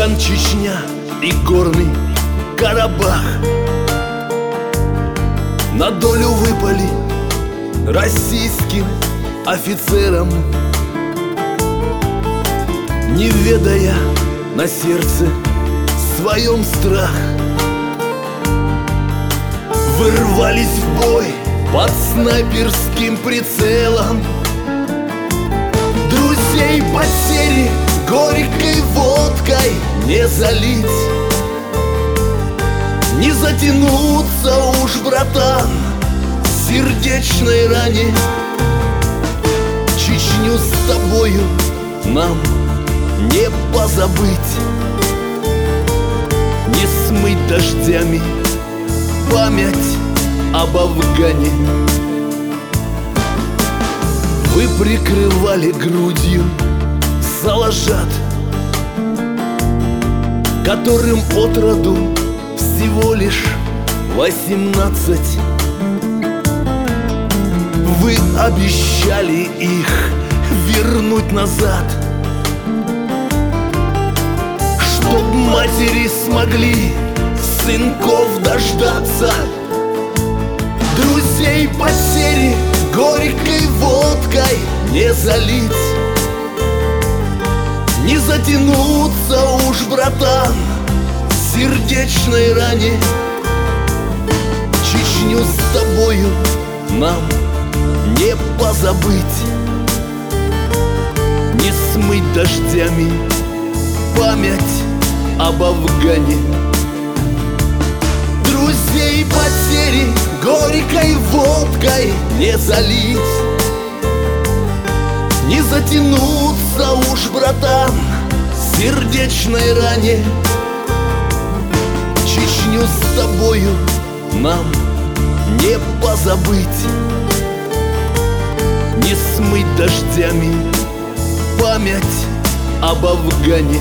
Афган, Чечня и Горный Карабах на долю выпали российским офицерам, не ведая на сердце своем страх. Вырвались в бой под снайперским прицелом, друзей потери горькой водкой не залить, не затянуться уж, братан, сердечной ране. Чечню с тобою нам не позабыть, не смыть дождями память об Афгане. Вы прикрывали грудью салажат, которым от роду всего лишь 18. Вы обещали их вернуть назад, чтоб матери смогли сынков дождаться. Друзей потери горькой водкой не залить, не затянуться уж, братан, сердечной ране. Чечню с тобою нам не позабыть, не смыть дождями память об Афгане. Друзей потери горькой водкой не залить, не затянуться уж, братан, сердечной ране. Чечню с тобою нам не позабыть, не смыть дождями память об Афгане.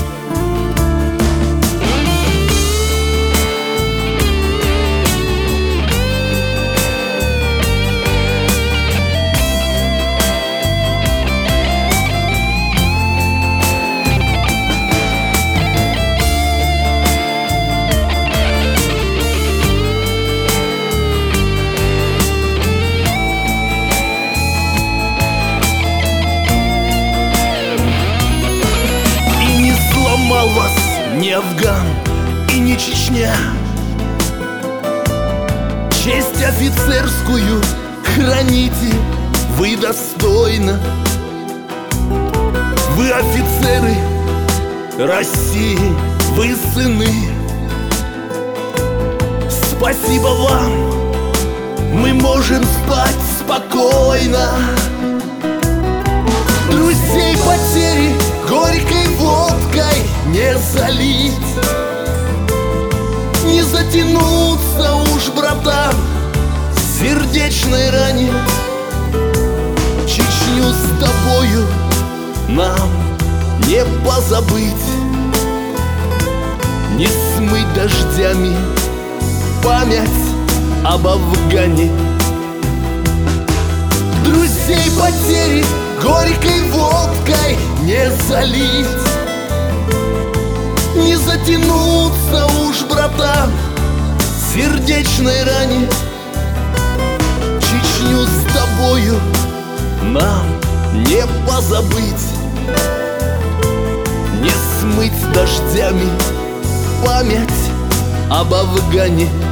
Вас не Афган и не Чечня, честь офицерскую храните вы достойно. Вы офицеры России, вы сыны. Спасибо вам, мы можем спать спокойно. Друзей потери горькой водкой не залить, не затянуться уж, братан, сердечной ране. Чечню с тобою нам не позабыть, не смыть дождями память об Афгане. Друзей потери горькой водкой не залить, не затянуться уж, братан, сердечной ране. Чечню с тобою нам не позабыть, не смыть дождями память об Афгане.